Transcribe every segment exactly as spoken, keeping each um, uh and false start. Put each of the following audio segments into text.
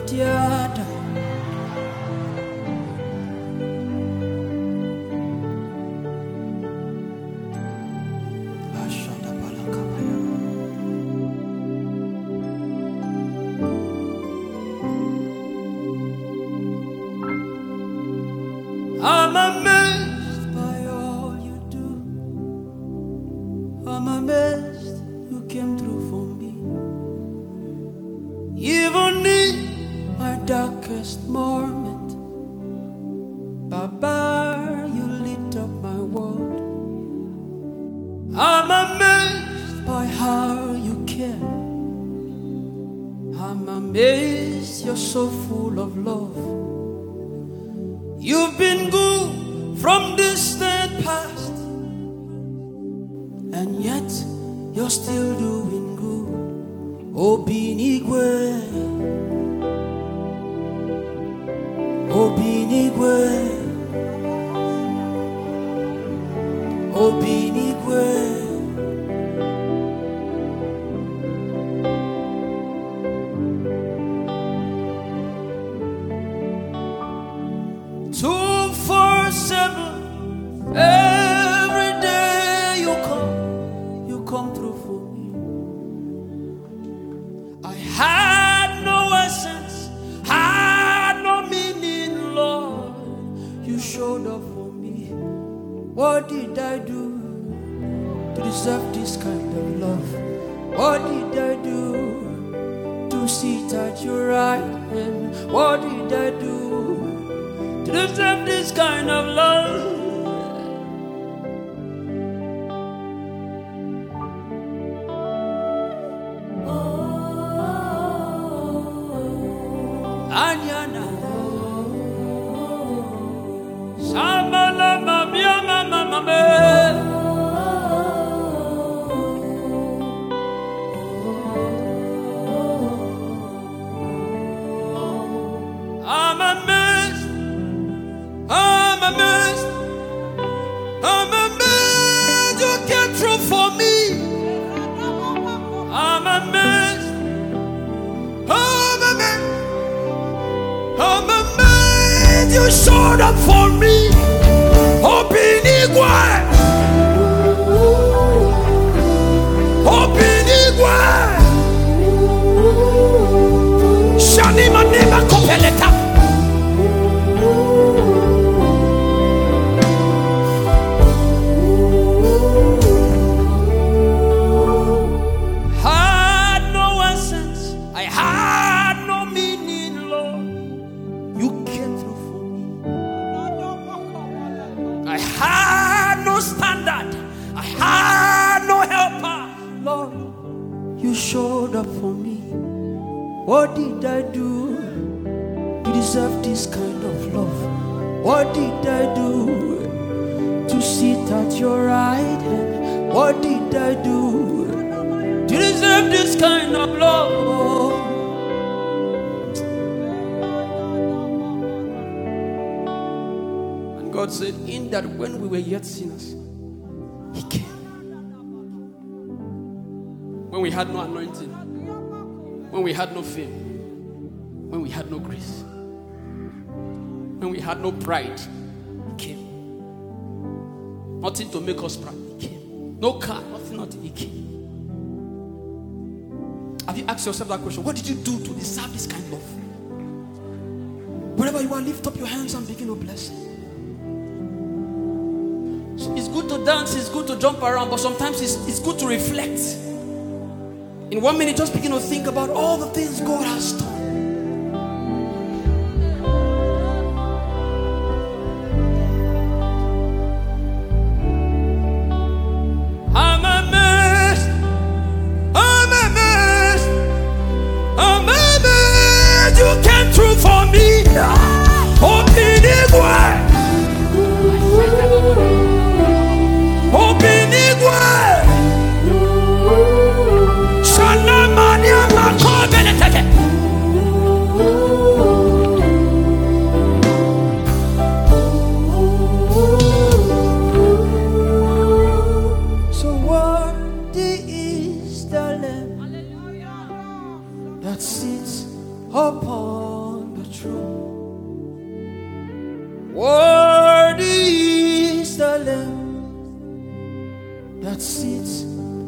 tiada. I'm amazed by all you do. I'm amazed you came through for me. Even in my darkest moment, Baba, you lit up my world. I'm amazed by how you care. I'm amazed you're so full of love. You've been good from distant past, and yet you're still doing good. Obinigwe, Obinigwe, Obinigwe. Two, four, seven, every day you come, you come through for me. I had no essence, had no meaning, Lord. You showed up for me. What did I do to deserve this kind of love? What did I do to sit at your right hand? What did I do to deserve this kind of love? Anyana Samala Mamia Mama Mame I'm amazed, I'm amazed, I'm amazed you came through for me. I'm amazed, I'm amazed, I'm amazed you showed up for me. Obinigwe, Obinigwe, Shani Manema Kopeleta. I had no standard, I had no helper. Lord, you showed up for me. What did I do to deserve this kind of love? What did I do to sit at your right hand? What did I do to deserve this kind of love? God said, in that when we were yet sinners, He came. When we had no anointing, when we had no fame, when we had no grace, when we had no pride, He came. Nothing to make us proud, He came. No car, nothing, nothing, He came. Have you asked yourself that question? What did you do to deserve this kind of love? Wherever you are, lift up your hands and begin to bless Him. It's good to dance, it's good to jump around, but sometimes it's, it's good to reflect. In one minute, just begin to think about all the things God has done. I'm amazed, I'm amazed, I'm amazed you came through for me. Obinigwe, Obinigwe, Shanamania Makobeleteke.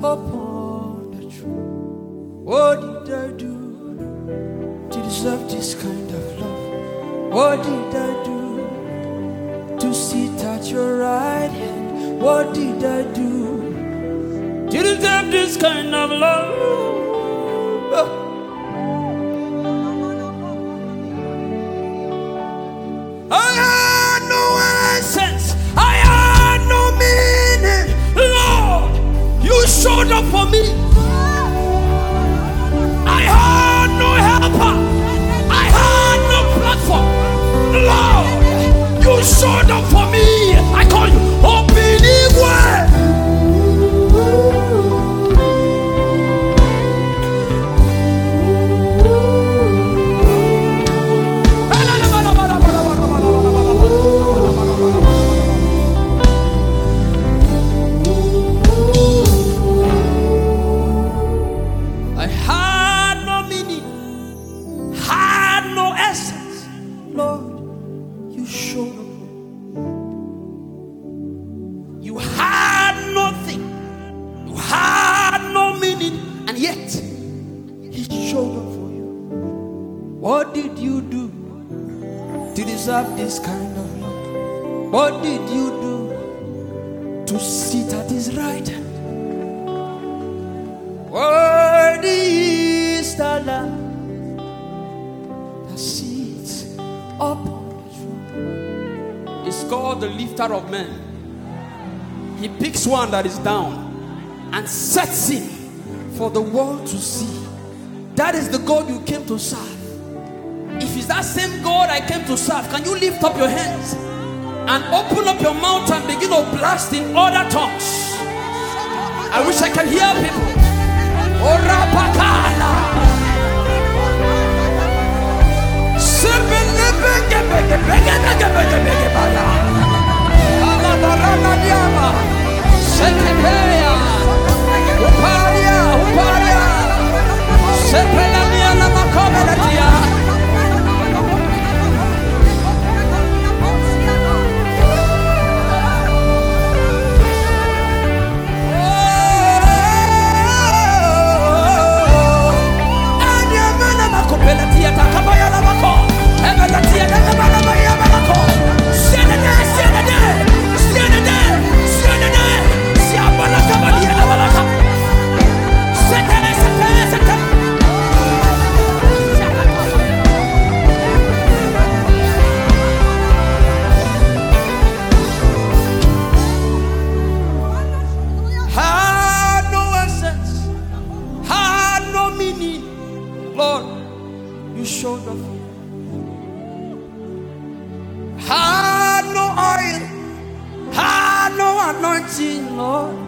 upon the throne. What did I do to deserve this kind of love? What did I do to sit at your right hand? What did I do to deserve this kind of love? I had no essence, I had no meaning. Lord, you showed up for me. I had no helper, I had no platform. Lord, you showed up for me. I call you Obinigwe. I had no meaning, had no essence. Lord, you showed up. You had nothing, you had no meaning, and yet He showed up for you. What did you do to deserve this kind of love? What did you do to sit at His right hand? Worthy is the Lamb that sits upon the throne. It's called the lifter of men. He picks one that is down and sets him for the world to see. That is the God you came to serve. If it's that same God I came to serve, can you lift up your hands and open up your mouth and begin to blast in other tongues? I wish I can hear people. Orapakala. Sekepeya, uparia, uparia, sepelamia na makomelatia. Anyamana makopelatia takabaya na mako, emelatia takabala maya malako. Senede, senede, senede, senede. Had no essence, had no meaning. Lord, you showed up. Had no oil, had no anointing, Lord.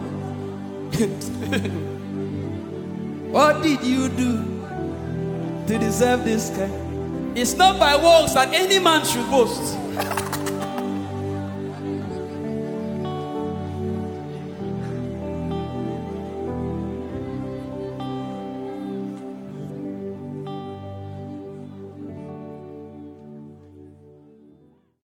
What did you do to deserve this kind? It's not by works that any man should boast.